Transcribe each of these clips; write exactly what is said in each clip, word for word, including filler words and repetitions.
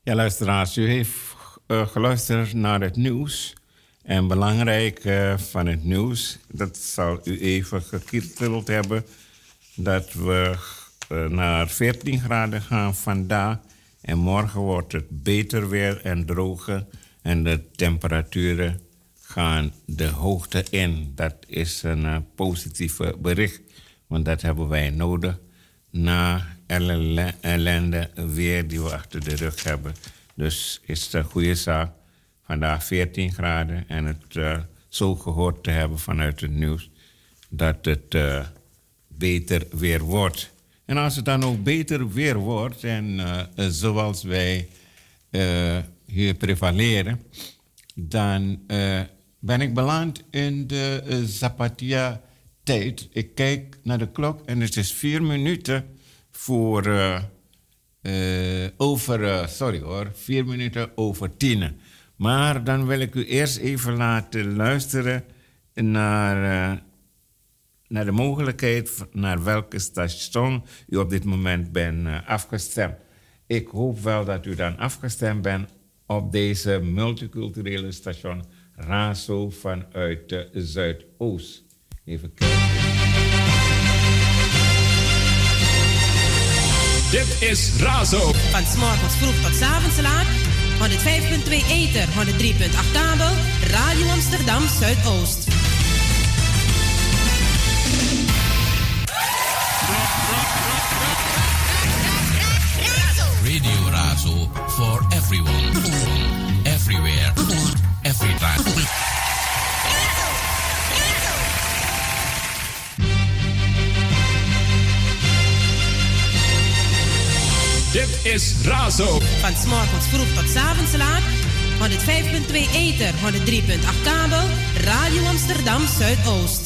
Ja, luisteraars, u heeft uh, geluisterd naar het nieuws. En belangrijk uh, van het nieuws, dat zal u even gekieteld hebben, dat we uh, naar veertien graden gaan vandaag. En morgen wordt het beter weer en droger. En de temperaturen gaan de hoogte in. Dat is een uh, positieve bericht, want dat hebben wij nodig na alle ellende weer die we achter de rug hebben. Dus is het een goede zaak. Vandaag veertien graden en het uh, zo gehoord te hebben vanuit het nieuws dat het uh, beter weer wordt. En als het dan ook beter weer wordt en uh, zoals wij uh, hier prevaleren, dan uh, ben ik beland in de uh, Zapatia-tijd. Ik kijk naar de klok en het is vier minuten voor uh, uh, over, uh, sorry hoor, vier minuten over tien. Maar dan wil ik u eerst even laten luisteren naar, uh, naar de mogelijkheid naar welke station u op dit moment bent uh, afgestemd. Ik hoop wel dat u dan afgestemd bent op deze multiculturele station Razo vanuit de Zuidoost. Even kijken. Dit is Razo. Van 's morgens vroeg tot 's avonds laat. honderdvijf komma twee ether, honderddrie komma acht kabel. Radio Amsterdam Zuidoost. Radio Razo for everyone. Everywhere. Every time. Dit is Razo. Van 's morgens vroeg tot 's avonds laat. honderdvijf komma twee ether, honderddrie komma acht kabel. Radio Amsterdam Zuidoost.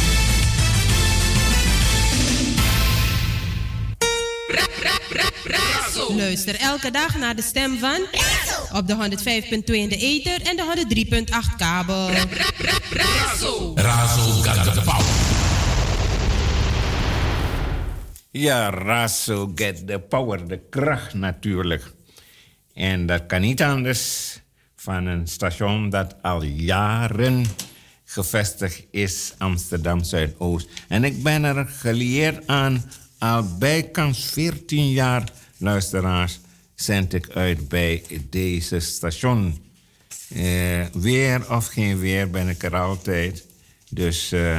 Luister elke dag naar de stem van Razo. Op de honderdvijf komma twee in de ether en de honderddrie komma acht kabel. Razo. Razo got the power. Ja, Razo get the power, de kracht natuurlijk. En dat kan niet anders van een station dat al jaren gevestigd is, Amsterdam Zuidoost. En ik ben er gelieerd aan al bijkans veertien jaar, luisteraars, zend ik uit bij deze station. Uh, weer of geen weer ben ik er altijd. Dus uh,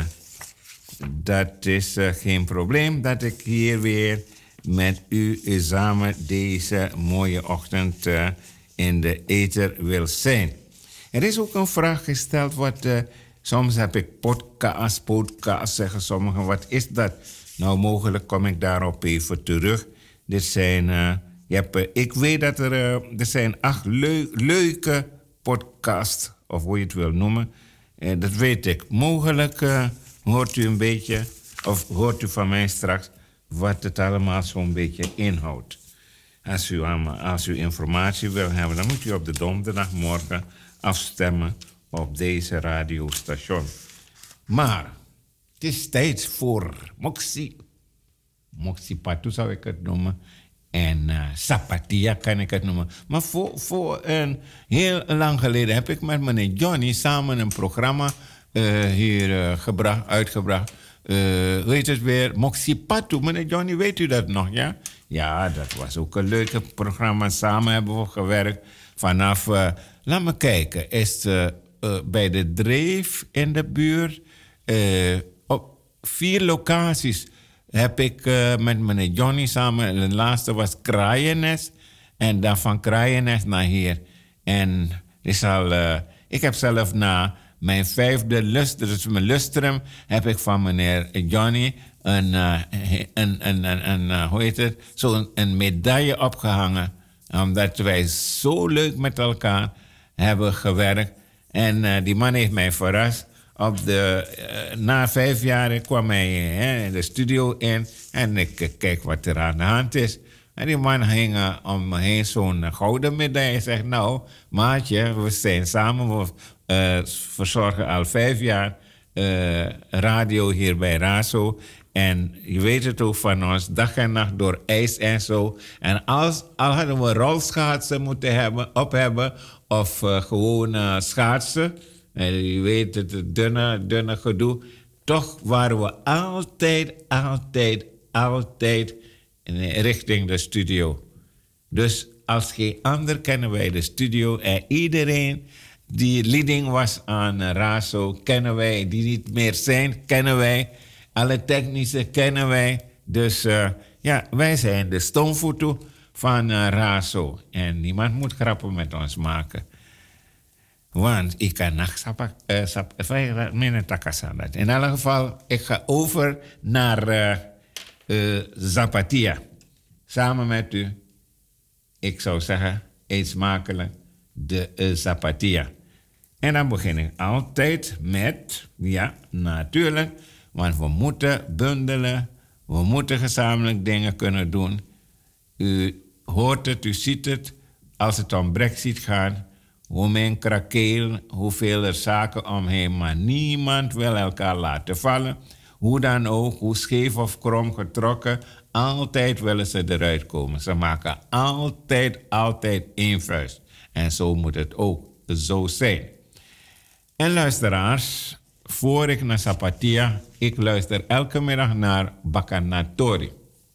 dat is uh, geen probleem dat ik hier weer met u samen deze mooie ochtend uh, in de ether wil zijn. Er is ook een vraag gesteld, wat, uh, soms heb ik podcast, podcast, zeggen sommigen, wat is dat? Nou, mogelijk kom ik daarop even terug. Dit zijn, uh, je hebt, uh, ik weet dat er, uh, er zijn acht leu- leuke podcasts, of hoe je het wil noemen. Uh, dat weet ik. Mogelijk uh, hoort u een beetje, of hoort u van mij straks, wat het allemaal zo'n beetje inhoudt. Als u, als u informatie wil hebben, dan moet u op de donderdagmorgen afstemmen op deze radiostation. Maar het is tijd voor Moxie. Moxie Patu zou ik het noemen. En uh, Zapatia kan ik het noemen. Maar voor, voor een heel lang geleden heb ik met meneer Johnny samen een programma uh, hier uh, gebracht, uitgebracht. Uh, weet het weer, Moxie Patu. Meneer Johnny, weet u dat nog, ja? Ja, dat was ook een leuke programma. Samen hebben we gewerkt. Vanaf, uh, laat me kijken, is uh, uh, bij de Dreef in de buurt. Uh, op vier locaties heb ik uh, met meneer Johnny samen. De laatste was Kraaienest. En dan van Kraaienest naar hier. En is al, uh, ik heb zelf na mijn vijfde lustrum, dus mijn lustrum, heb ik van meneer Johnny een, uh, een, een, een, een uh, hoe heet het, zo'n een medaille opgehangen. Omdat wij zo leuk met elkaar hebben gewerkt. En uh, die man heeft mij verrast. Op de, uh, na vijf jaar kwam hij uh, de studio in en ik uh, kijk wat er aan de hand is. En die man hing uh, om me heen zo'n uh, gouden medaille. Hij zegt, nou, maatje, we zijn samen, we uh, verzorgen al vijf jaar uh, radio hier bij Razo. En je weet het ook van ons, dag en nacht door ijs en zo. En als, al hadden we rolschaatsen moeten hebben, op hebben, of uh, gewoon uh, schaatsen. En je weet het, het dunne, dunne gedoe. Toch waren we altijd, altijd, altijd in richting de studio. Dus als geen ander kennen wij de studio. En iedereen die leading was aan uh, Razo, kennen wij. Die niet meer zijn, kennen wij. Alle technische kennen wij. Dus uh, ja, wij zijn de stoomfoto van uh, Razo. En niemand moet grappen met ons maken. Want ik kan nog sap, uh, sap, uh, in elk geval, ik ga over naar uh, uh, Zapatia. Samen met u, ik zou zeggen, eet smakelijk de uh, Zapatia. En dan begin ik altijd met, ja, natuurlijk, want we moeten bundelen, we moeten gezamenlijk dingen kunnen doen. U hoort het, u ziet het, als het om Brexit gaat, hoe men krakeel, hoeveel er zaken omheen, maar niemand wil elkaar laten vallen. Hoe dan ook, hoe scheef of krom getrokken, altijd willen ze eruit komen. Ze maken altijd, altijd één vuist. En zo moet het ook zo zijn. En luisteraars, voor ik naar Zapatia, ik luister elke middag naar Bakanatori.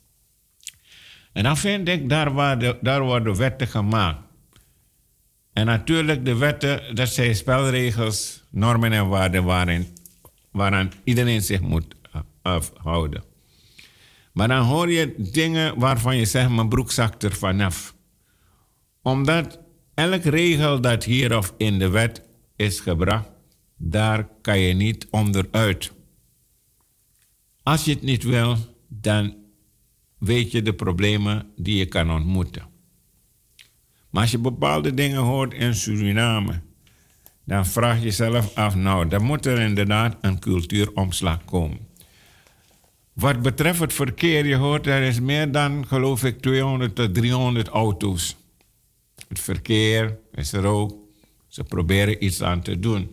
En dan vind ik, daar worden, daar worden wetten gemaakt. En natuurlijk, de wetten, dat zijn spelregels, normen en waarden waarin, waaraan iedereen zich moet afhouden. Maar dan hoor je dingen waarvan je zegt, mijn broek zakt er vanaf. Omdat elk regel dat hier of in de wet is gebracht, daar kan je niet onderuit. Als je het niet wil, dan weet je de problemen die je kan ontmoeten. Maar als je bepaalde dingen hoort in Suriname, dan vraag je jezelf af, nou, dan moet er inderdaad een cultuuromslag komen. Wat betreft het verkeer, je hoort, er is meer dan, geloof ik, tweehonderd tot driehonderd auto's. Het verkeer is er ook. Ze proberen iets aan te doen.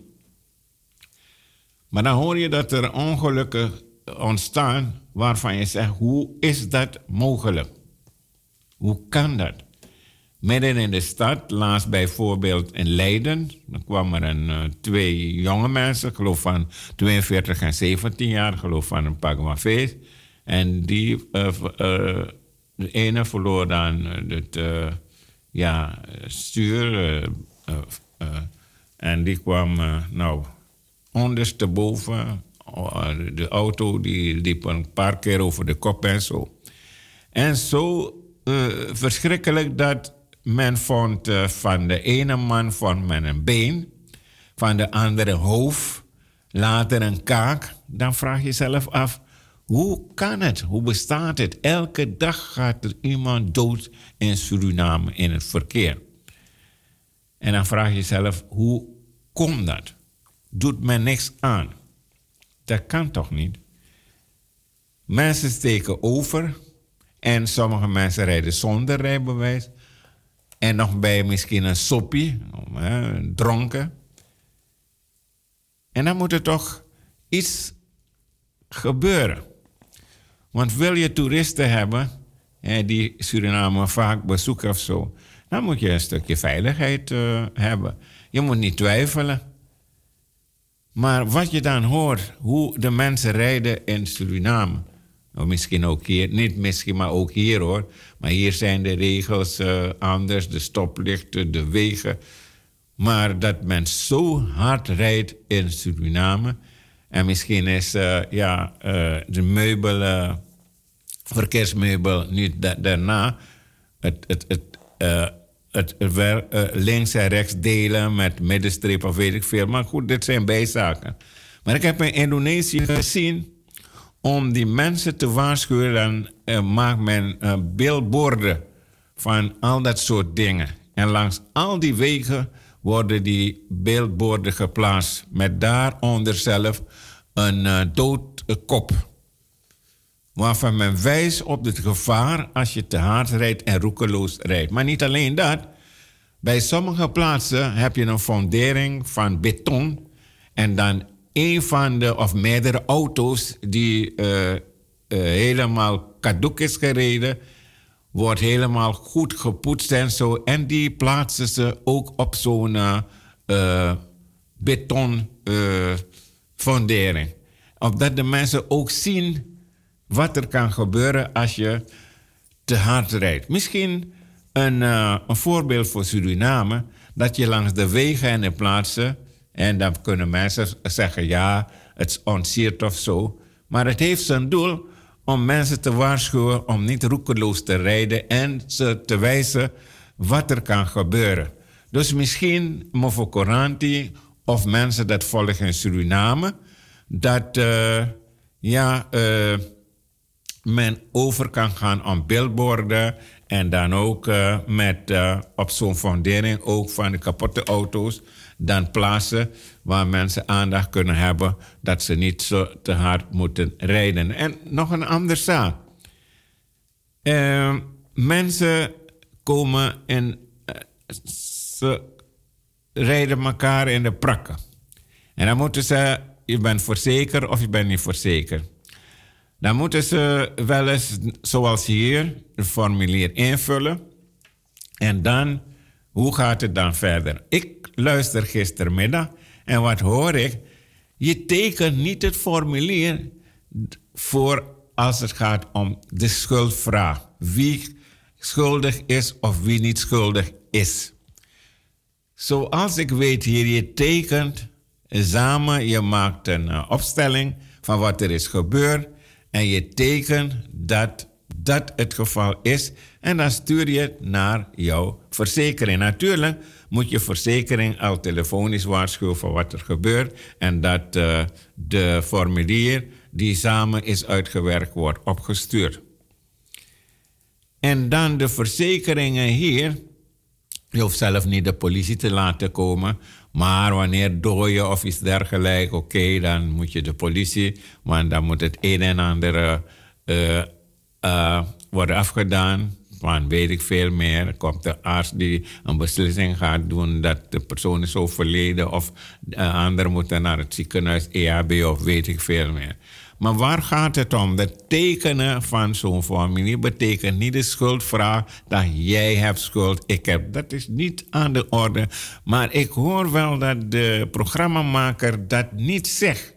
Maar dan hoor je dat er ongelukken ontstaan waarvan je zegt, hoe is dat mogelijk? Hoe kan dat? Midden in de stad, laatst bijvoorbeeld in Leiden, dan kwamen er een, uh, twee jonge mensen, ik geloof van tweeënveertig en zeventien jaar, ik geloof van een Pagmafeest. En die, uh, uh, de ene verloor dan het uh, ja, stuur. Uh, uh, uh, en die kwam, uh, nou, ondersteboven. Uh, de auto die liep een paar keer over de kop en zo. En zo uh, verschrikkelijk dat men vond uh, van de ene man vond men een been, van de andere hoofd, later een kaak. Dan vraag je jezelf af, hoe kan het? Hoe bestaat het? Elke dag gaat er iemand dood in Suriname in het verkeer. En dan vraag je jezelf, hoe komt dat? Doet men niks aan? Dat kan toch niet? Mensen steken over en sommige mensen rijden zonder rijbewijs. En nog bij misschien een soppie, een dronken. En dan moet er toch iets gebeuren. Want wil je toeristen hebben, die Suriname vaak bezoeken of zo, dan moet je een stukje veiligheid uh, hebben. Je moet niet twijfelen. Maar wat je dan hoort, hoe de mensen rijden in Suriname, of misschien ook hier, niet misschien, maar ook hier hoor. Maar hier zijn de regels uh, anders, de stoplichten, de wegen. Maar dat men zo hard rijdt in Suriname. En misschien is uh, ja, uh, de meubel, uh, verkeersmeubel niet da- daarna. Het, het, het, uh, het, het wer, uh, links en rechts delen met middenstreep of weet ik veel. Maar goed, dit zijn bijzaken. Maar ik heb in Indonesië gezien, om die mensen te waarschuwen, dan uh, maakt men uh, billboarden van al dat soort dingen. En langs al die wegen worden die billboarden geplaatst met daaronder zelf een uh, doodkop. Waarvan men wijst op het gevaar als je te hard rijdt en roekeloos rijdt. Maar niet alleen dat. Bij sommige plaatsen heb je een fundering van beton en dan een van de of meerdere auto's die uh, uh, helemaal caduc is gereden, wordt helemaal goed gepoetst en zo. En die plaatsen ze ook op zo'n uh, uh, beton uh, fundering. Opdat de mensen ook zien wat er kan gebeuren als je te hard rijdt. Misschien een, uh, een voorbeeld voor Suriname, dat je langs de wegen en de plaatsen, en dan kunnen mensen zeggen, ja, het is ontsierd of zo. Maar het heeft zijn doel om mensen te waarschuwen om niet roekeloos te rijden en ze te wijzen wat er kan gebeuren. Dus misschien, mevrouw Coranti, of mensen dat volgen in Suriname, dat uh, ja, uh, men over kan gaan om billboarden en dan ook uh, met uh, op zo'n fundering ook van de kapotte auto's dan plaatsen waar mensen aandacht kunnen hebben dat ze niet zo te hard moeten rijden. En nog een andere zaak. Uh, mensen komen en uh, ze rijden elkaar in de prakken. En dan moeten ze, je bent verzekerd of je bent niet verzekerd. Dan moeten ze wel eens, zoals hier, een formulier invullen. En dan, hoe gaat het dan verder? Ik luister gistermiddag en wat hoor ik? Je tekent niet het formulier voor als het gaat om de schuldvraag. Wie schuldig is of wie niet schuldig is. Zoals ik weet hier, je tekent samen, je maakt een uh, opstelling van wat er is gebeurd. En je tekent dat dat het geval is. En dan stuur je het naar jouw verzekering. Natuurlijk moet je verzekering al telefonisch waarschuwen voor wat er gebeurt. En dat uh, de formulier die samen is uitgewerkt wordt opgestuurd. En dan de verzekeringen hier. Je hoeft zelf niet de politie te laten komen. Maar wanneer dooien of iets dergelijks, oké, okay, dan moet je de politie. Want dan moet het een en ander uh, uh, worden afgedaan. Want weet ik veel meer. Er komt de arts die een beslissing gaat doen dat de persoon is overleden. Of de anderen moeten naar het ziekenhuis, E H B of weet ik veel meer. Maar waar gaat het om? Het tekenen van zo'n formulier betekent niet de schuldvraag dat jij hebt schuld, ik heb. Dat is niet aan de orde. Maar ik hoor wel dat de programmamaker dat niet zegt.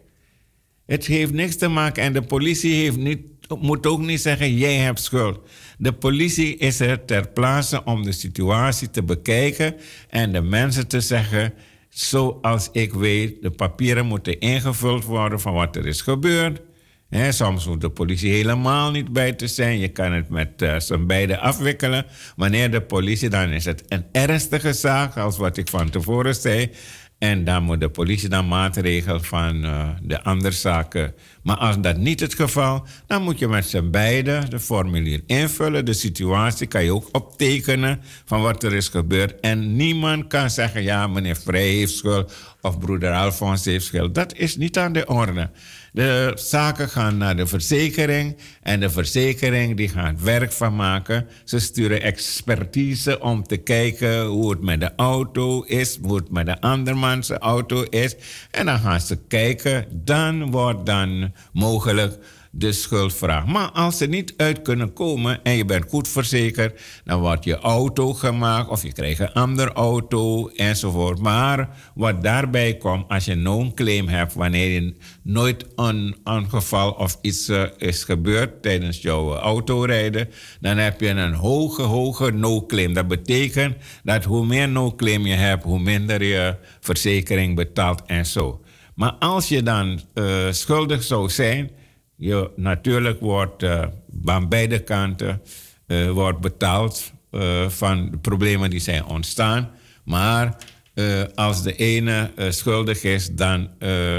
Het heeft niks te maken en de politie heeft niet, moet ook niet zeggen jij hebt schuld. De politie is er ter plaatse om de situatie te bekijken en de mensen te zeggen, zoals ik weet, de papieren moeten ingevuld worden van wat er is gebeurd. He, soms moet de politie helemaal niet bij te zijn. Je kan het met uh, z'n beiden afwikkelen. Wanneer de politie, dan is het een ernstige zaak, als wat ik van tevoren zei. En dan moet de politie dan maatregelen van uh, de andere zaken. Maar als dat niet het geval, dan moet je met z'n beiden de formulier invullen. De situatie kan je ook optekenen van wat er is gebeurd. En niemand kan zeggen, ja, meneer Vrij heeft schuld of broeder Alfons heeft schuld. Dat is niet aan de orde. De zaken gaan naar de verzekering en de verzekering die gaat werk van maken. Ze sturen expertise om te kijken hoe het met de auto is, hoe het met de andermans auto is. En dan gaan ze kijken, dan wordt dan mogelijk de schuldvraag. Maar als ze niet uit kunnen komen en je bent goed verzekerd, dan wordt je auto gemaakt of je krijgt een andere auto enzovoort. Maar wat daarbij komt, als je no-claim hebt, wanneer je nooit een ongeval of iets uh, is gebeurd tijdens jouw autorijden, dan heb je een hoge, hoge no-claim. Dat betekent dat hoe meer no-claim je hebt, hoe minder je verzekering betaalt en zo. Maar als je dan uh, schuldig zou zijn, je natuurlijk wordt uh, aan beide kanten uh, wordt betaald uh, van de problemen die zijn ontstaan. Maar uh, als de ene uh, schuldig is, dan uh,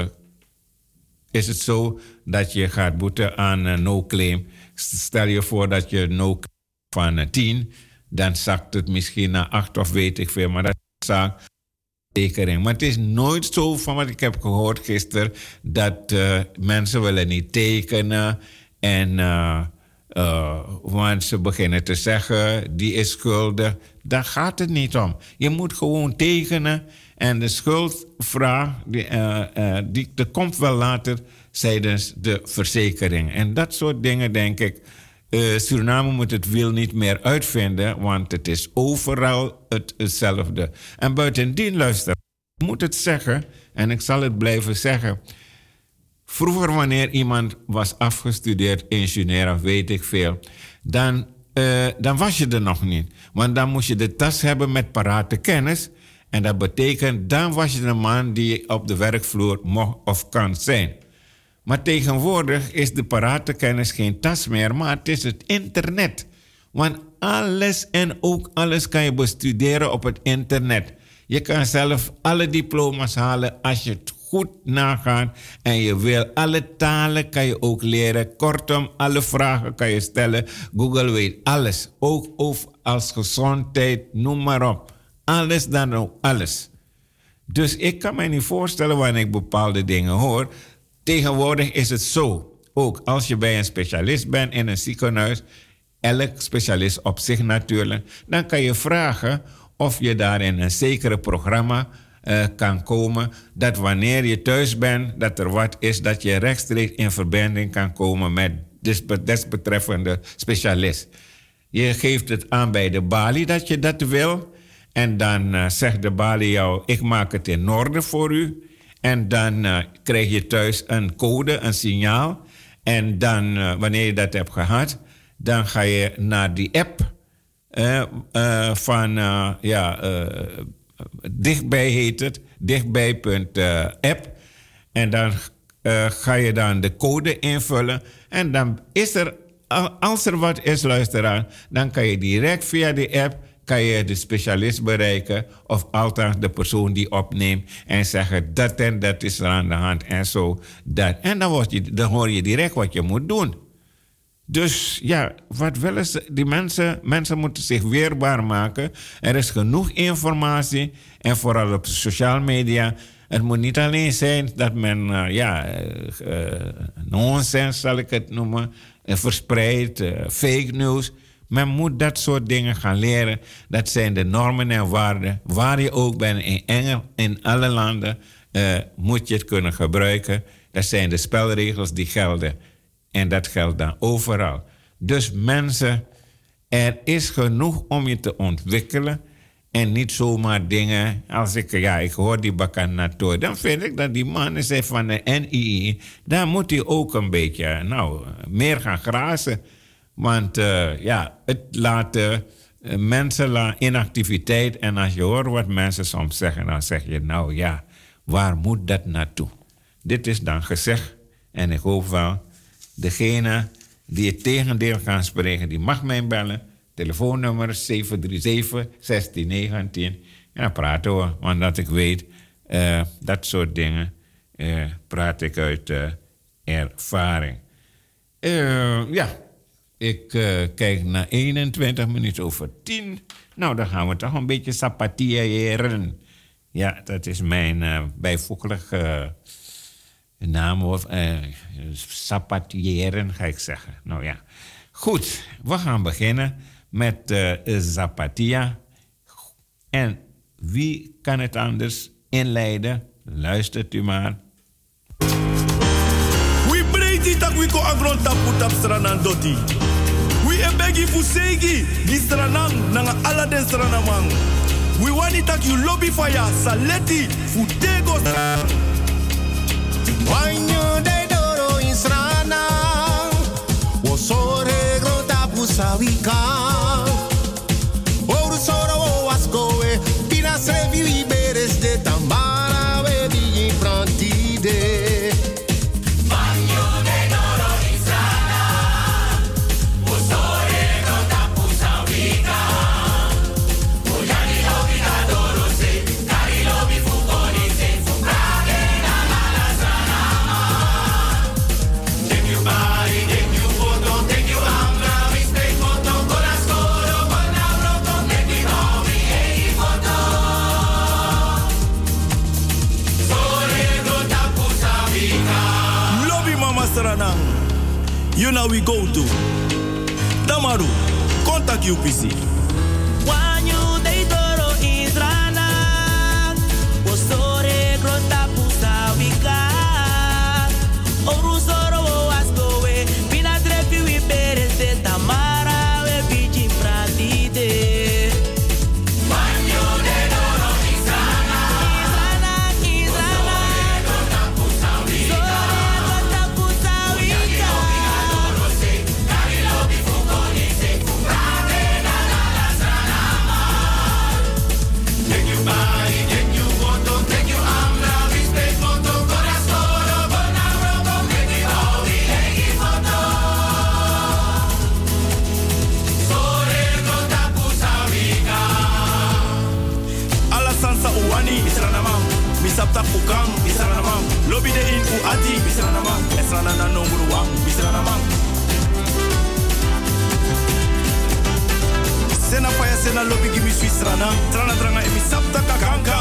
is het zo dat je gaat boeten aan uh, no-claim. Stel je voor dat je no-claim van uh, tien, dan zakt het misschien naar acht of weet ik veel. Maar dat is zaak. Maar het is nooit zo van wat ik heb gehoord gisteren, dat uh, mensen willen niet tekenen en uh, uh, want ze beginnen te zeggen die is schuldig. Daar gaat het niet om. Je moet gewoon tekenen en de schuldvraag die, uh, uh, die, die komt wel later tijdens de verzekering. En dat soort dingen, denk ik. Uh, Suriname moet het wiel niet meer uitvinden, want het is overal het, hetzelfde. En buitendien, luister, ik moet het zeggen, en ik zal het blijven zeggen. Vroeger, wanneer iemand was afgestudeerd, ingenieur of weet ik veel, dan, uh, dan was je er nog niet. Want dan moest je de tas hebben met parate kennis. En dat betekent, dan was je een man die op de werkvloer mocht of kan zijn. Maar tegenwoordig is de parate kennis geen tas meer, maar het is het internet. Want alles en ook alles kan je bestuderen op het internet. Je kan zelf alle diploma's halen als je het goed nagaat en je wil. Alle talen kan je ook leren. Kortom, alle vragen kan je stellen. Google weet alles. Ook over als gezondheid, noem maar op. Alles dan ook, alles. Dus ik kan me niet voorstellen wanneer ik bepaalde dingen hoor. Tegenwoordig is het zo. Ook als je bij een specialist bent in een ziekenhuis, elk specialist op zich natuurlijk, dan kan je vragen of je daar in een zekere programma uh, kan komen, dat wanneer je thuis bent, dat er wat is, dat je rechtstreeks in verbinding kan komen met de desbetreffende specialist. Je geeft het aan bij de balie dat je dat wil en dan uh, zegt de balie jou, ik maak het in orde voor u. En dan uh, krijg je thuis een code, een signaal. En dan, uh, wanneer je dat hebt gehad, dan ga je naar die app uh, uh, van, uh, ja, uh, dichtbij heet het, dichtbij.app. En dan uh, ga je dan de code invullen. En dan is er, als er wat is, luisteraar, dan kan je direct via die app kan je de specialist bereiken of althans de persoon die opneemt en zeggen dat en dat is er aan de hand en zo dat. En dan, word je, dan hoor je direct wat je moet doen. Dus ja, wat willen ze? Die mensen, mensen moeten zich weerbaar maken. Er is genoeg informatie en vooral op sociale media. Het moet niet alleen zijn dat men, uh, ja, uh, uh, nonsens zal ik het noemen, uh, verspreidt, uh, fake news. Men moet dat soort dingen gaan leren. Dat zijn de normen en waarden. Waar je ook bent, in, Engel, in alle landen, uh, moet je het kunnen gebruiken. Dat zijn de spelregels die gelden. En dat geldt dan overal. Dus mensen, er is genoeg om je te ontwikkelen. En niet zomaar dingen, als ik, ja, ik hoor die Bakanator, dan vind ik dat die mannen zijn van de N I I, daar moet hij ook een beetje, nou, meer gaan grazen. Want uh, ja, het laat uh, mensen la inactiviteit. En als je hoort wat mensen soms zeggen, dan zeg je, nou ja, waar moet dat naartoe? Dit is dan gezegd. En ik hoop wel, degene die het tegendeel gaan spreken, die mag mij bellen. Telefoonnummer zeven drie zeven, een zes een negen. En dan praten we, want dat ik weet, uh, dat soort dingen uh, praat ik uit uh, ervaring. Uh, ja. Ik uh, kijk naar eenentwintig minuten over tien. Nou, dan gaan we toch een beetje sapatiëren. Ja, dat is mijn uh, bijvoeglijke uh, naam. Of uh, sapatiëren, ga ik zeggen. Nou ja. Goed, we gaan beginnen met uh, Zapatia. En wie kan het anders inleiden? Luistert u maar. We breed tak we ko agron tapu tap stranan doti. We e begi fusegi di stranan nanga ala den stranamang. We want it tak you lobby fire saleti futego. Wanyo de doro in strana. Wo sore gro tapu sawika. Oru soro o waskowe. Pina se vi beres de tambara we di prantide. You know we go to Tamaru, contact U P C. Wanyu de toro Israna, postore grota pusa wika. tapukang, bisranamang. Lobby de in u ati, bisranamang. Esranana number one, bisranamang. Sena paya sena lobby give me Swiss rana, trana tranga emi sapta kakanka.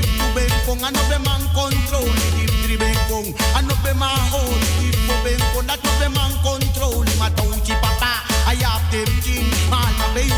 Anope ma own, if you ben kong. Anope ma own, if you ben kong.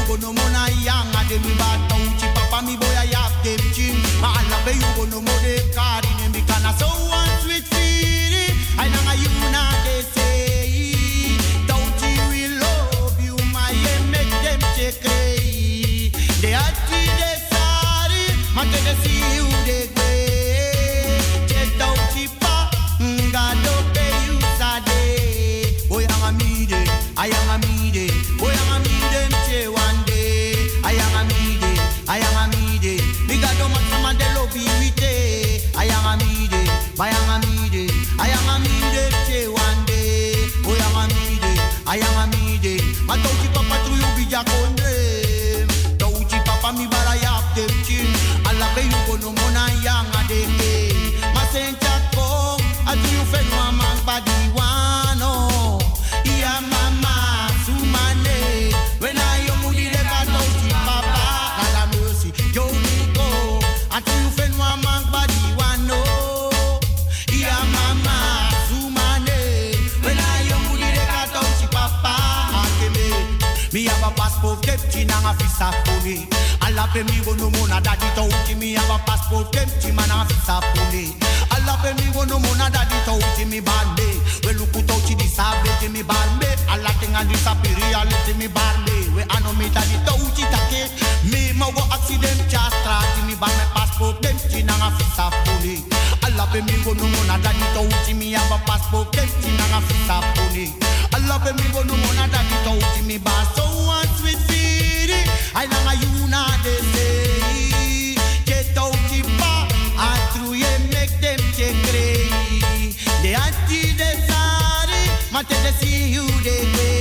go no mona yang ade mi bato uchi papa mi boya yap dem chin. Ma alla be you go no mo de kari ne mi kana so one sweet feeling. I nanga you na de say. Don't you we love you my make them check. They are three de sari, ma te de see you de gwe. Che don't you pa, nga do pe you sade. Boy I'm a mide, I am a mide. Boy I'm a mide, che one day. I am a mide, I am a mide. Biga do ma sama de lo bi wite. I am a mide, I am a mide. I am a mide, che one day. Boy I'm a mide, I am a mide. Ma don't you papa through you be jaconde. Papa mi bara yap dem chin. Alla be you go no mona yang adeke. Ma sencha ko atu you fe no amang badi wano. Iya mama sumane. When I yo mudi de kato si papa kala mercy. Yo niko atu you fe no amang badi wano. Iya mama sumane. When I yo mudi de kato si papa akeme. Mi have a passport kept in a visa for me. Alla pe mi go no mona daddy touch me have a passport kept man a visa for me. Alla pe mi go no mona daddy touch me bande. We look to touch the sabbe me bande. Alla tenga disappear let me bande. We ano me daddy touch take. Me ma go accident just start me ban my passport kept in a visa for me. Alla pe mi go no mona daddy touch me have a passport kept in a visa for me. Alla pe mi go no mona daddy touch me ban so one sweet feeling. I nanga you na de say. Get out the bar, and through ye make them check ray. The anti de sari, ma te de see you de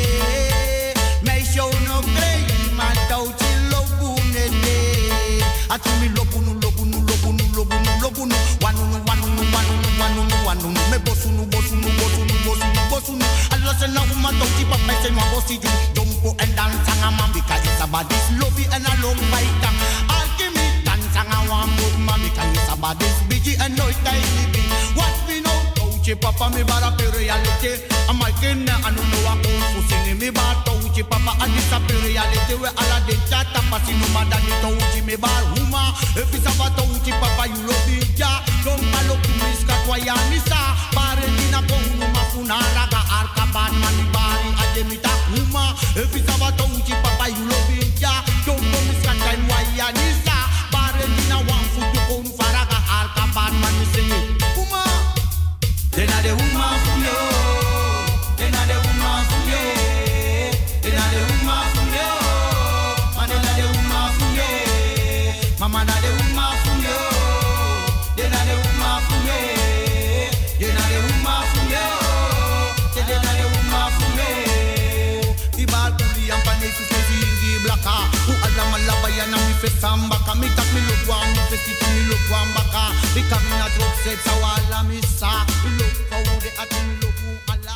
way. May show no grey, ma touch in lobu ne de. Atu mi lobu nu lobu nu lobu nu lobu nu lobu nu. Wanu nu wanu nu wanu nu wanu nu wanu nu. Me bosu nu bosu nu bosu nu bosu nu bosu nu. Allah se na uma touch pa me se ma bosi ju. Jumpo and dance and a man because it's about this lobby and a long fight. I'll give me dance and I want move mommy because it's about this bitchy and no tiny bit. What we know, touchy papa me bara per reality. I'm a king and I know I'm going to sing me bar touchy papa and it's a per reality where all of the chat passing no matter the touchy me bar huma. If it's about touchy papa you love it ja. Don't follow please katwaya nisa. Pare dina kong mafuna raga arka bad mani bari ademita huma. If it's about touchy papa you love it ja. Don't go miss time why ya nisa. Pare dina one foot to kong faraga arka bad mani sing it huma. Then I the huma from you. Then I the huma from you. Then I the huma from you. Man then I the huma from you. Mama na the huma from you. Then I the huma from you. Then I the huma from you. Then I the huma from you. Ibal kuli ang panay su sezi blaka. U alam alaba ya na mi fesamba ka mi tak mi lugwa mi fesita mi lugwa baka. Mi kami na drop set sa wala mi sa. Mi lugwa ude at mi lugwa ala.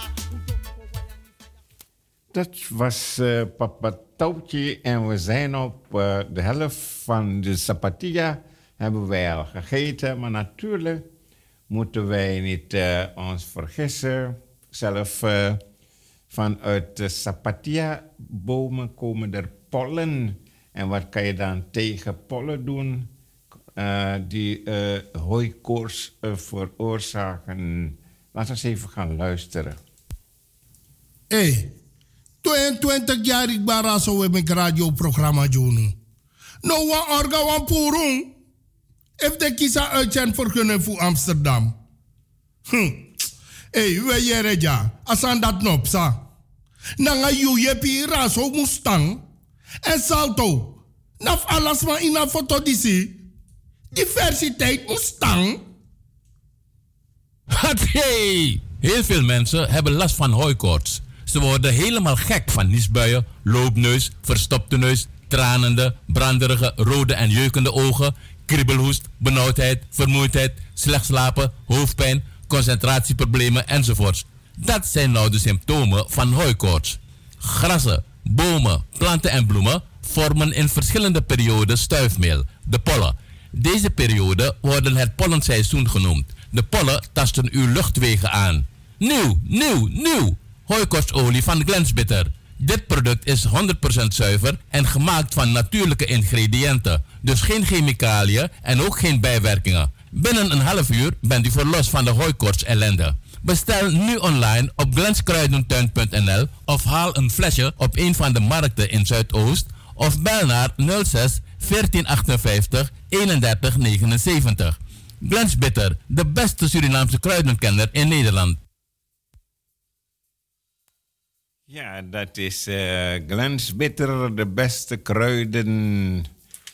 Dat was uh, Papa Touwtje en we zijn op uh, de helft van de Zapatilla hebben wij al gegeten. Maar natuurlijk moeten wij niet uh, ons vergissen. Zelf uh, vanuit de Zapatilla-bomen komen er pollen. En wat kan je dan tegen pollen doen? Uh, die uh, hooikoorts uh, veroorzaken. Laten we eens even gaan luisteren. Hey. tweeëntwintig jaar ik bara zo heb ik radioprogramma doen. Nou wat orga wan purung. If de kisa uitzend vergunning voor Amsterdam. Hm. Hey, we jere ja. Asan dat nop sa. Nanga yu yepi raso mustang. En salto. Naf alas ma ina foto disi. Diversiteit mustang. Hey! Heel veel mensen hebben last van hooikoorts. Ze worden helemaal gek van niesbuien, loopneus, verstopte neus, tranende, branderige, rode en jeukende ogen, kriebelhoest, benauwdheid, vermoeidheid, slecht slapen, hoofdpijn, concentratieproblemen enzovoorts. Dat zijn nou de symptomen van hooikoorts. Grassen, bomen, planten en bloemen vormen in verschillende perioden stuifmeel, de pollen. Deze periode worden het pollenseizoen genoemd. De pollen tasten uw luchtwegen aan. Nieuw, nieuw, nieuw! Hooikoortsolie van Glensbitter. Dit product is honderd procent zuiver en gemaakt van natuurlijke ingrediënten. Dus geen chemicaliën en ook geen bijwerkingen. Binnen een half uur bent u verlost van de hooikoorts ellende. Bestel nu online op glenskruidentuin punt n l of haal een flesje op een van de markten in Zuidoost of bel naar nul zes veertien achtenvijftig eenendertig negenenzeventig. Glens Bitter, de beste Surinaamse kruidenkenner in Nederland. Ja, dat is uh, Glens Bitter, de beste kruiden.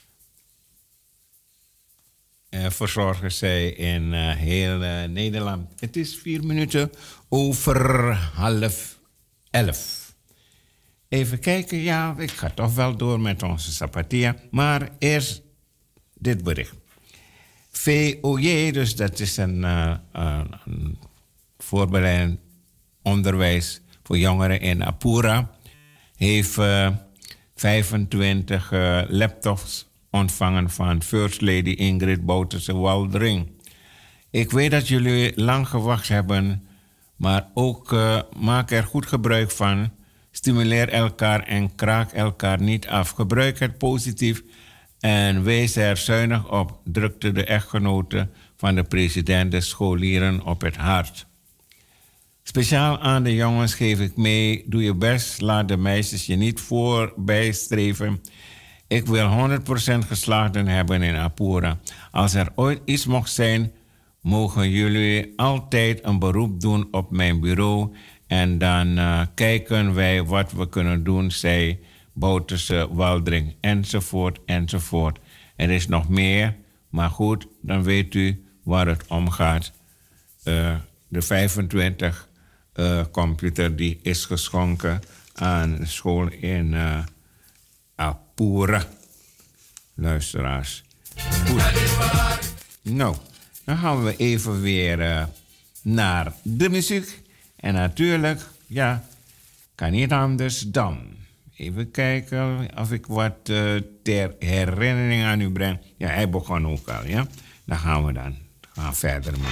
Uh, verzorgen zij in uh, heel uh, Nederland. Het is vier minuten over half elf. Even kijken, ja, ik ga toch wel door met onze Zapatia. Maar eerst dit bericht. V O J, dus dat is een, uh, uh, een voorbereidend onderwijs voor jongeren in Apura, heeft uh, vijfentwintig uh, laptops ontvangen van First Lady Ingrid Bouterse-Waldring. Ik weet dat jullie lang gewacht hebben, maar ook uh, maak er goed gebruik van. Stimuleer elkaar en kraak elkaar niet af. Gebruik het positief en wees er zuinig op, drukte de echtgenote van de president de scholieren op het hart. Speciaal aan de jongens geef ik mee, doe je best, laat de meisjes je niet voorbij streven. Ik wil honderd procent geslaagden hebben in Apura. Als er ooit iets mocht zijn, mogen jullie altijd een beroep doen op mijn bureau. En dan uh, kijken wij wat we kunnen doen, zei Bouterse-Waldring, enzovoort, enzovoort. Er is nog meer, maar goed, dan weet u waar het om gaat. Uh, de vijfentwintig uh, computer die is geschonken aan de school in uh, Apura. Luisteraars. Goed. Nou, dan gaan we even weer uh, naar de muziek. En natuurlijk, ja, kan niet anders dan. Even kijken of ik wat uh, ter herinnering aan u breng. Ja, hij begon ook al, ja. Dan gaan we dan gaan verder mee.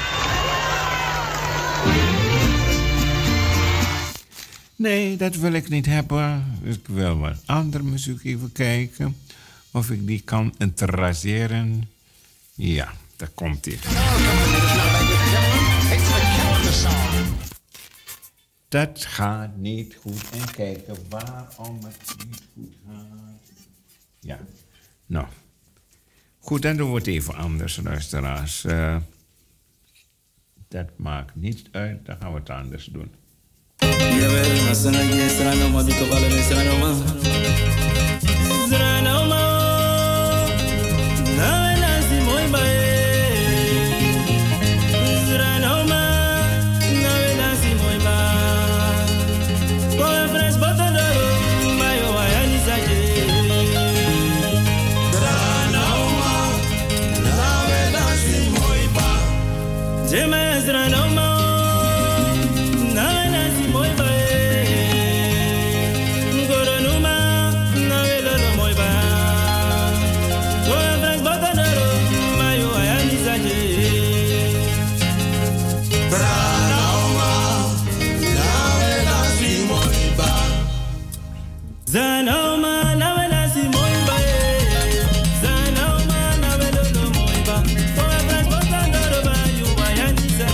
Nee, dat wil ik niet hebben. Ik wil wat andere muziek even kijken. Of ik die kan traceren. Ja, daar komt hij. Dat gaat niet goed. En kijken waarom het niet goed gaat. Ja, nou. Goed, dan doen we het even anders, luisteraars. Uh, dat maakt niet uit, dan gaan we het anders doen. Zanoma na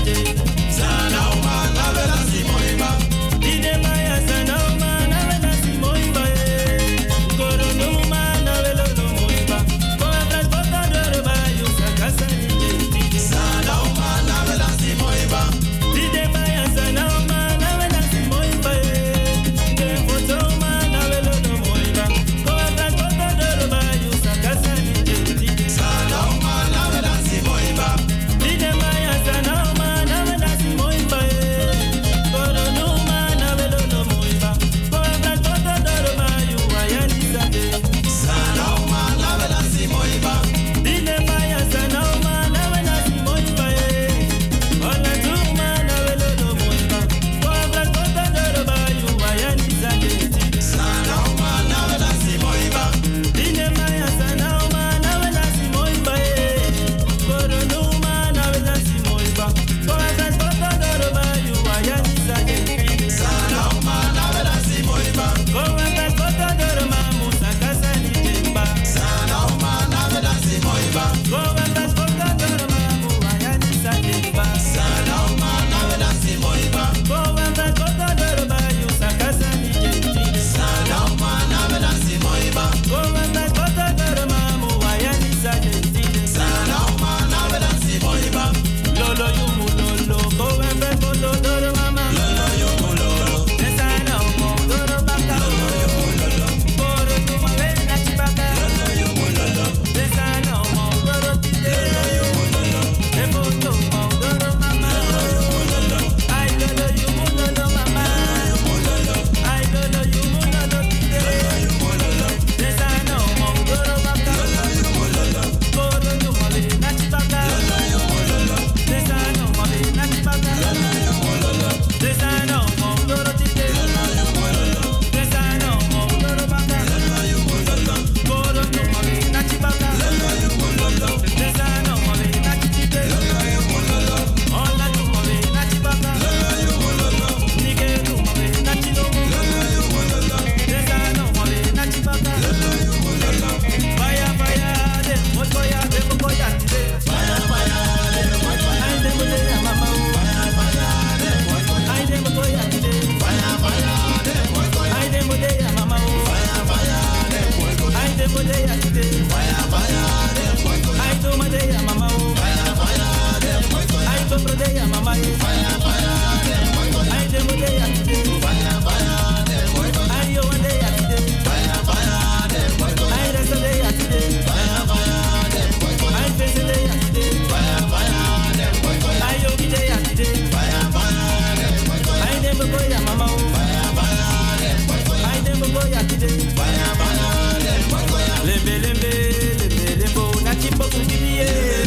ya mama yo. Fire, fire, dem boy boy. I dem boy ya today. Fire, fire, dem boy boy. I yo one day ya today. Fire, fire, dem boy boy. I rest day ya today. Fire, fire, dem boy boy. I face day ya today. Fire, fire, dem boy boy. I yo day ya today. Fire, fire, dem boy boy. I dem boy ya mama yo. Fire, fire, dem boy boy. I dem boy ya today. Fire, fire, dem boy boy. Lembe lembe lembe lembo na chimbo kungibiye.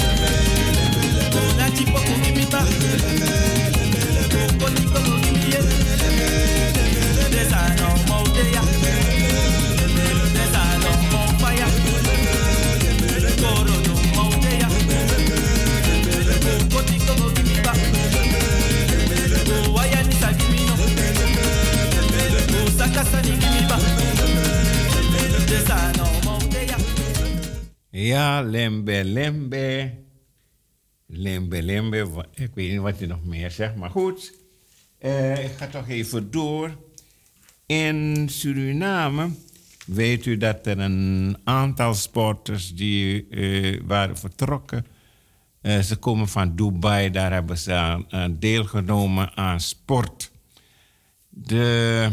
Na chimbo kungibita. Ko chimbo kungibiye. Desa no mo deya. Desa no mo fire. Koro no mo deya. Ko chimbo kungibita. Ko waya ni sagimino. Ko sakasa ni gimiba. Desa no mo deya. Ja, lembe, lembe. Lembe, lembe. wa- Ik weet niet wat hij nog meer zegt, maar goed. Eh, ik ga toch even door. In Suriname weet u dat er een aantal sporters die eh, waren vertrokken. Eh, ze komen van Dubai, daar hebben ze aan, aan deelgenomen aan sport. De,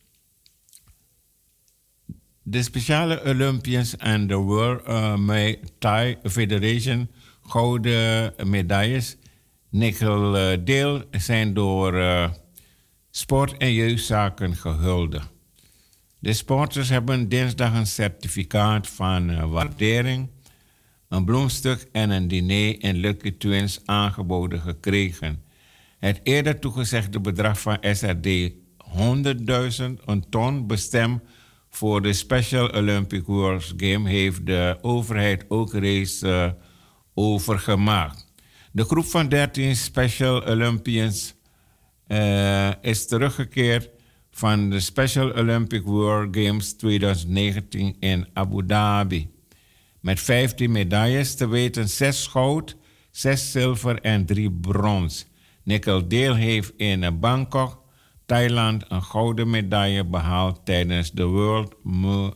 de speciale Olympians en de World uh, Muay Thai Federation gouden medailles. Nickel uh, deel zijn door uh, sport- en jeugdzaken gehuldigd. De sporters hebben dinsdag een certificaat van uh, waardering, een bloemstuk en een diner in Lucky Twins aangeboden gekregen. Het eerder toegezegde bedrag van S R D honderdduizend, een ton, bestemd voor de Special Olympic World Game, heeft de overheid ook reeds uh, overgemaakt. De groep van dertien Special Olympians uh, is teruggekeerd van de Special Olympic World Games twintig negentien in Abu Dhabi. Met vijftien medailles, te weten zes goud, zes zilver en drie brons. Nickel Deel heeft in Bangkok, Thailand, een gouden medaille behaald tijdens de World Muay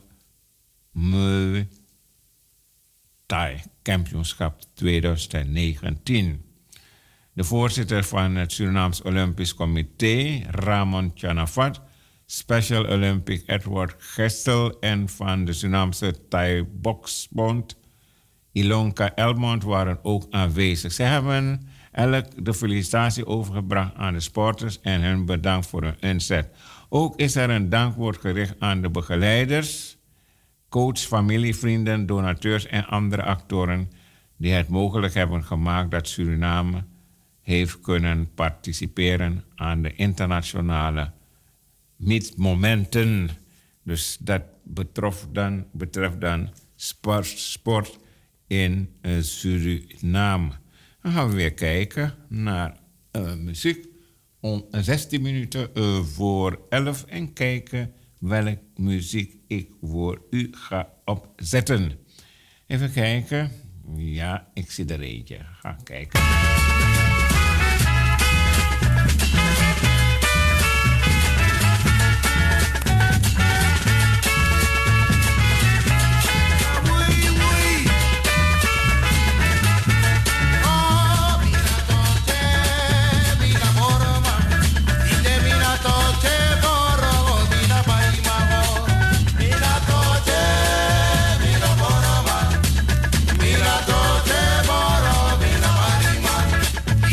Muay Thai Kampioenschap twintig negentien. De voorzitter van het Surinaams Olympisch Comité, Ramon Chanafat, Special Olympic Edward Gestel en van de Surinaamse Thai Boksbond, Ilonka Elmond, waren ook aanwezig. Ze hebben elk de felicitatie overgebracht aan de sporters en hen bedankt voor hun inzet. Ook is er een dankwoord gericht aan de begeleiders, coach, familie, vrienden, donateurs en andere actoren die het mogelijk hebben gemaakt dat Suriname heeft kunnen participeren aan de internationale momenten. Dus dat betreft dan, betreft dan sport, sport in uh, Suriname. Dan gaan we weer kijken naar uh, muziek. Om zestien minuten uh, voor elf en kijken welke muziek ik voor u ga opzetten. Even kijken. Ja, ik zie er eentje. Ga kijken. Mira,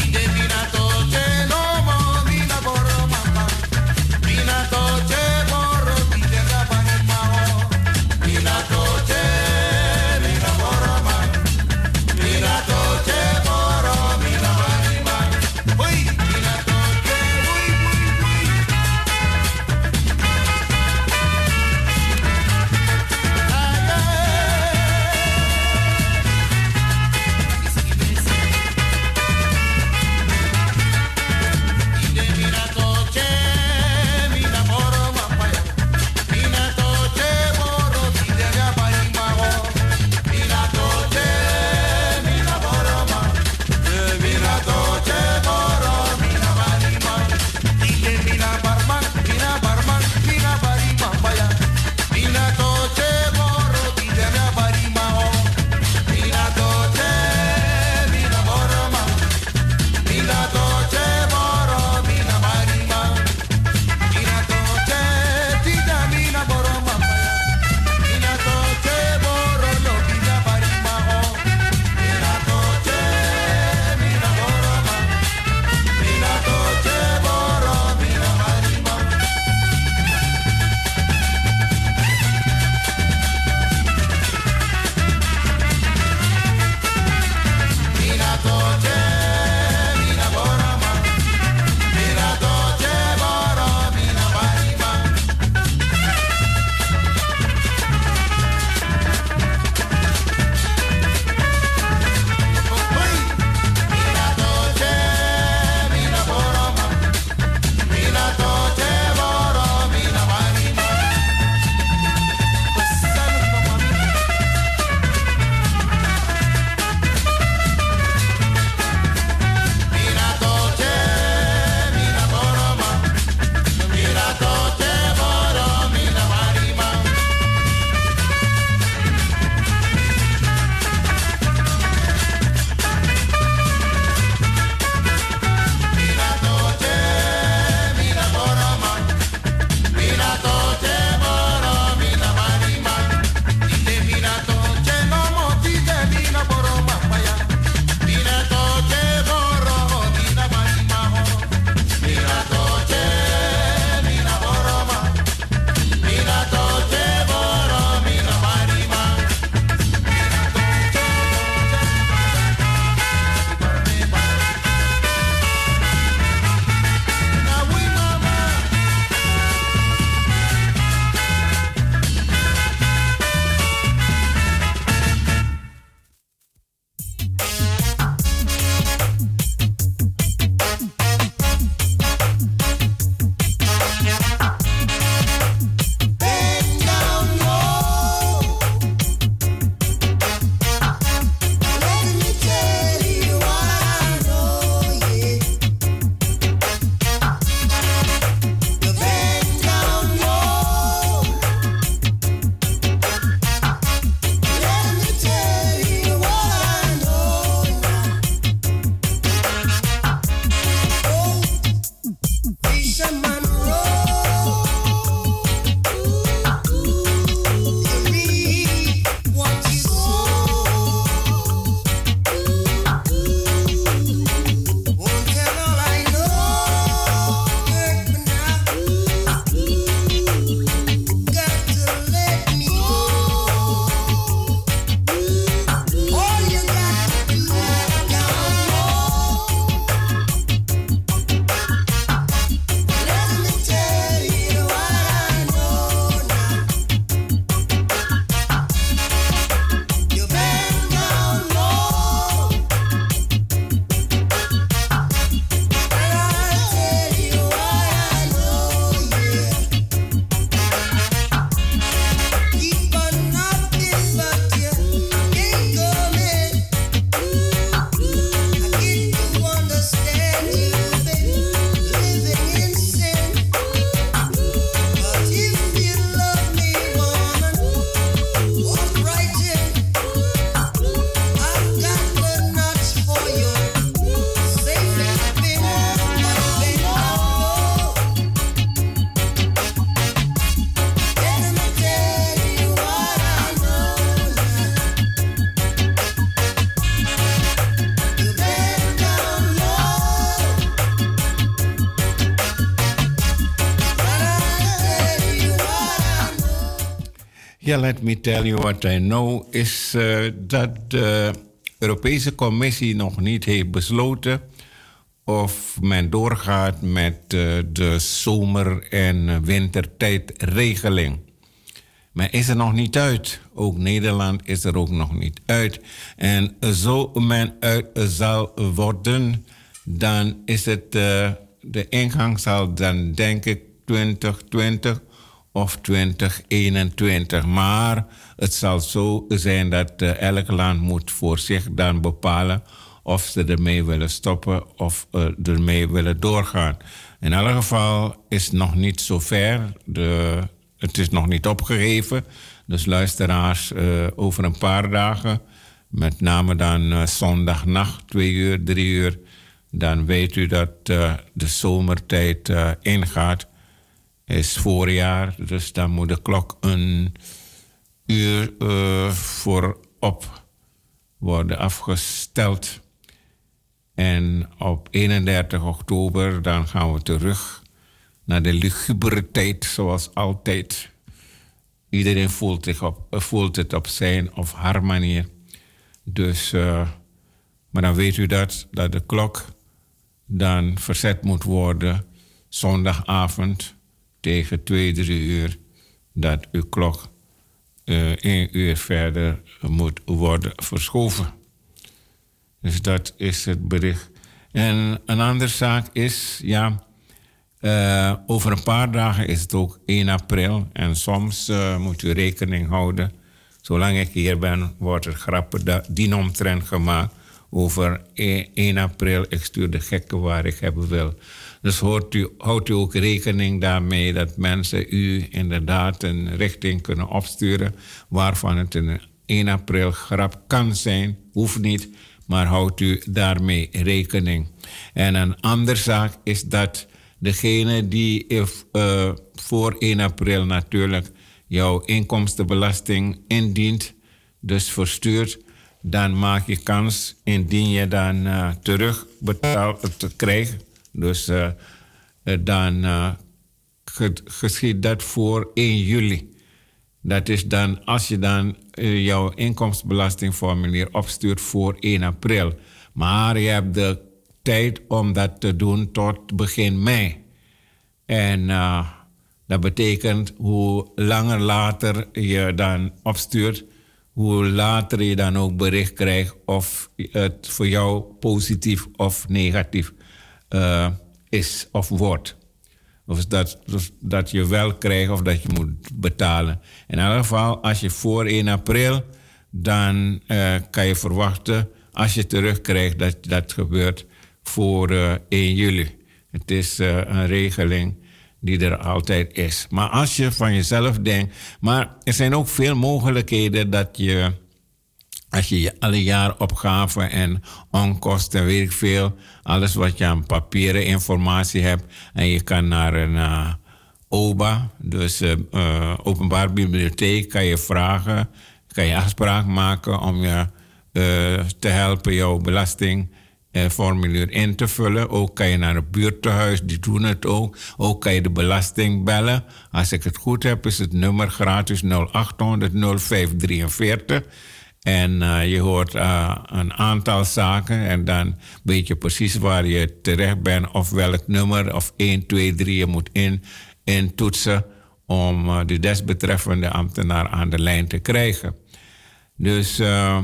Ja, let me tell you what I know is uh, dat de Europese Commissie nog niet heeft besloten of men doorgaat met uh, de zomer- en wintertijdregeling. Maar is er nog niet uit. Ook Nederland is er ook nog niet uit. En zo men uit zal worden, dan is het, uh, de ingang zal dan denk ik twintig twintig of twintig eenentwintig. Maar het zal zo zijn dat uh, elk land moet voor zich dan bepalen of ze ermee willen stoppen of uh, ermee willen doorgaan. In elk geval is het nog niet zo ver. De, het is nog niet opgegeven. Dus luisteraars, uh, over een paar dagen, met name dan uh, zondagnacht, twee uur, drie uur, dan weet u dat uh, de zomertijd uh, ingaat. Is voorjaar, dus dan moet de klok een uur uh, voorop worden afgesteld. En op eenendertig oktober dan gaan we terug naar de lugubere tijd, zoals altijd. Iedereen voelt, zich op, voelt het op zijn of haar manier. Dus, uh, maar dan weet u dat, dat de klok dan verzet moet worden zondagavond tegen twee, drie uur. Dat uw klok uh, één uur verder moet worden verschoven. Dus dat is het bericht. En een andere zaak is, ja, uh, over een paar dagen is het ook één april. En soms uh, moet u rekening houden. Zolang ik hier ben, wordt er grappen dienomtrent gemaakt over één april. Ik stuur de gekken waar ik hebben wil. Dus hoort u, houdt u ook rekening daarmee dat mensen u inderdaad een richting kunnen opsturen waarvan het een één april grap kan zijn, hoeft niet, maar houdt u daarmee rekening. En een andere zaak is dat degene die uh, voor één april natuurlijk jouw inkomstenbelasting indient, dus verstuurt, dan maak je kans indien je dan uh, terugbetaald te krijgen. Dus uh, dan uh, geschiet dat voor één juli. Dat is dan als je dan uh, jouw inkomstenbelastingformulier opstuurt voor één april. Maar je hebt de tijd om dat te doen tot begin mei. En uh, dat betekent hoe langer later je dan opstuurt, hoe later je dan ook bericht krijgt of het voor jou positief of negatief uh, is of wordt. Of dat, dus dat je wel krijgt of dat je moet betalen. In elk geval, als je voor één april, dan uh, kan je verwachten, als je terugkrijgt, dat dat gebeurt voor uh, één juli. Het is uh, een regeling die er altijd is. Maar als je van jezelf denkt, maar er zijn ook veel mogelijkheden dat je, als je alle jaaropgaven en onkosten, weet ik veel, alles wat je aan papieren informatie hebt, en je kan naar een uh, O B A, dus uh, uh, openbaar bibliotheek, kan je vragen, kan je afspraak maken om je uh, te helpen jouw belastingformulier uh, in te vullen. Ook kan je naar het buurthuis, die doen het ook. Ook kan je de belasting bellen. Als ik het goed heb, is het nummer gratis nul achthonderd nul vijf drieënveertig. En uh, je hoort uh, een aantal zaken en dan weet je precies waar je terecht bent of welk nummer of één, twee, drie je moet in, in toetsen om uh, de desbetreffende ambtenaar aan de lijn te krijgen. Dus uh,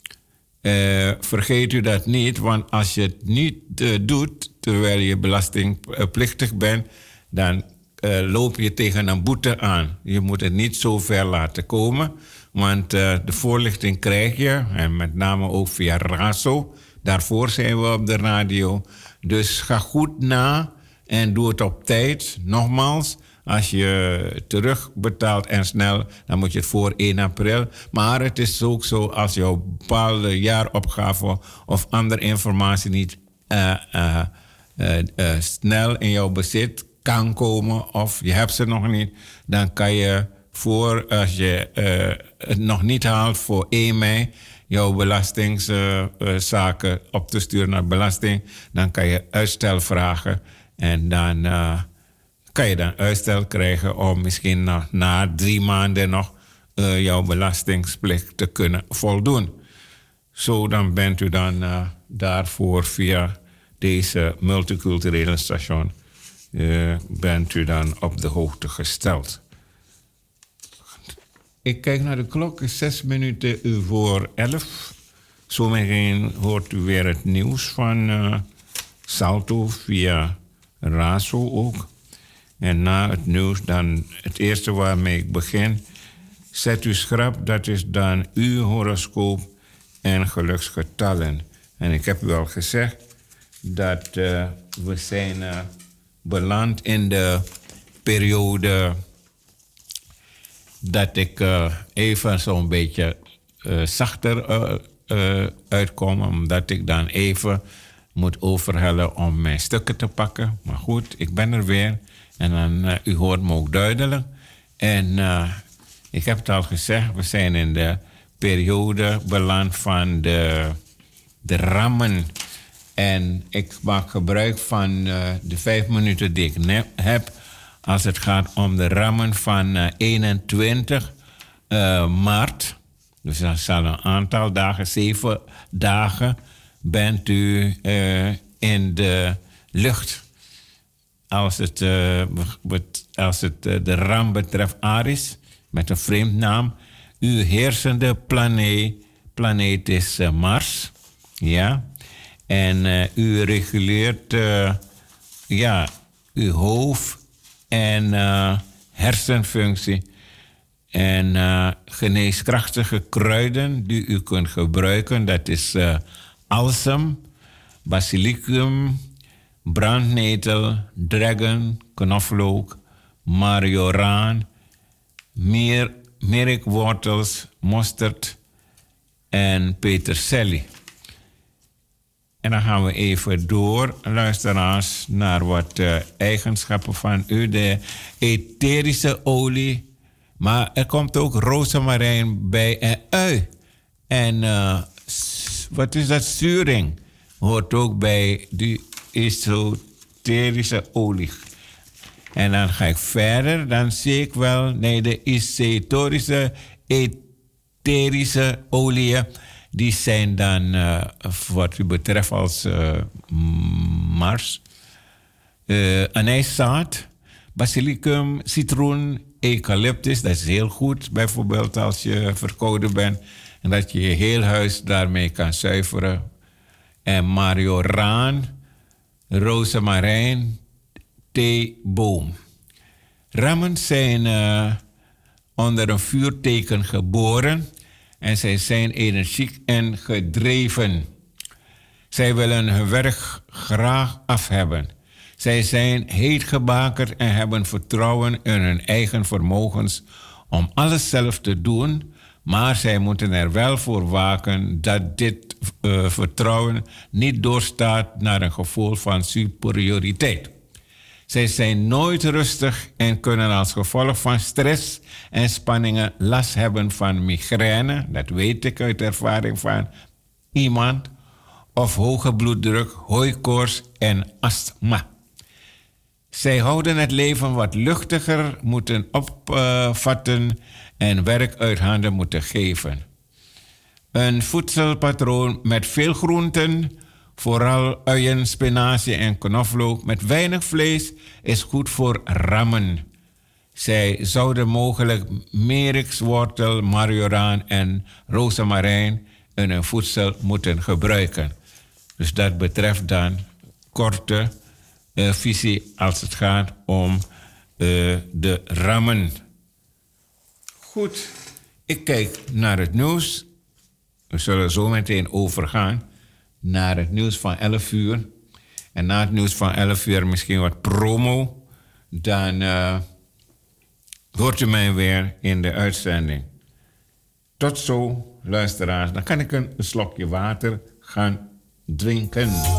uh, vergeet u dat niet, want als je het niet uh, doet terwijl je belastingplichtig bent, dan uh, loop je tegen een boete aan. Je moet het niet zo ver laten komen. Want uh, de voorlichting krijg je, en met name ook via RASO. Daarvoor zijn we op de radio. Dus ga goed na en doe het op tijd. Nogmaals, als je terugbetaalt en snel, dan moet je het voor één april. Maar het is ook zo, als jouw bepaalde jaaropgave of andere informatie niet uh, uh, uh, uh, snel in jouw bezit kan komen, of je hebt ze nog niet, dan kan je voor, als je uh, het nog niet haalt voor één mei, jouw belastingszaken uh, uh, op te sturen naar belasting, dan kan je uitstel vragen. En dan uh, kan je dan uitstel krijgen om misschien nog na drie maanden nog uh, jouw belastingsplicht te kunnen voldoen. Zo dan bent u dan uh, daarvoor via deze multiculturele station uh, bent u dan op de hoogte gesteld. Ik kijk naar de klok, is zes minuten voor elf. Zometeen hoort u weer het nieuws van uh, Salto via Razo ook. En na het nieuws dan het eerste waarmee ik begin. Zet u schrap, dat is dan uw horoscoop en geluksgetallen. En ik heb u al gezegd dat uh, we zijn uh, beland in de periode dat ik uh, even zo'n beetje uh, zachter uh, uh, uitkom. Omdat ik dan even moet overhellen om mijn stukken te pakken. Maar goed, ik ben er weer. En dan, uh, u hoort me ook duidelijk. En uh, ik heb het al gezegd, we zijn in de periode beland van de, de rammen. En ik maak gebruik van uh, de vijf minuten die ik ne- heb... als het gaat om de rammen van uh, eenentwintig uh, maart. Dus dat zal een aantal dagen, zeven dagen... bent u uh, in de lucht. Als het, uh, bet- als het uh, de ram betreft Aries, met een vreemd naam. Uw heersende planeet, planeet is uh, Mars. Ja. En uh, u reguleert uh, ja, uw hoofd en uh, hersenfunctie. En uh, geneeskrachtige kruiden die u kunt gebruiken, dat is uh, alsem, basilicum, brandnetel, dragon, knoflook, marioraan, meer, merkwortels, mosterd en peterselie. En dan gaan we even door, luisteraars, naar wat uh, eigenschappen van u. De etherische olie, maar er komt ook rozemarijn bij en ui. En uh, wat is dat? Zuring hoort ook bij die esoterische olie. En dan ga ik verder, dan zie ik wel, nee, de esoterische, etherische oliën, die zijn dan, uh, wat u betreft als uh, Mars, uh, anijszaad, basilicum, citroen, eucalyptus, dat is heel goed. Bijvoorbeeld als je verkouden bent en dat je je heel huis daarmee kan zuiveren. En marioraan, rozemarijn, theeboom. Rammen zijn uh, onder een vuurteken geboren en zij zijn energiek en gedreven. Zij willen hun werk graag af hebben. Zij zijn heetgebakerd en hebben vertrouwen in hun eigen vermogens om alles zelf te doen, maar zij moeten er wel voor waken dat dit uh, vertrouwen niet doorstaat naar een gevoel van superioriteit. Zij zijn nooit rustig en kunnen als gevolg van stress en spanningen last hebben van migraine, dat weet ik uit ervaring van iemand, of hoge bloeddruk, hooikoorts en astma. Zij houden het leven wat luchtiger, moeten opvatten uh, en werk uit handen moeten geven. Een voedselpatroon met veel groenten, vooral uien, spinazie en knoflook, met weinig vlees, is goed voor rammen. Zij zouden mogelijk merikswortel, marioraan en rozemarijn in hun voedsel moeten gebruiken. Dus dat betreft dan korte uh, visie als het gaat om uh, de rammen. Goed, ik kijk naar het nieuws. We zullen zo meteen overgaan naar het nieuws van elf uur. En na het nieuws van elf uur misschien wat promo. Dan uh, hoort u mij weer in de uitzending. Tot zo, luisteraars. Dan kan ik een slokje water gaan drinken.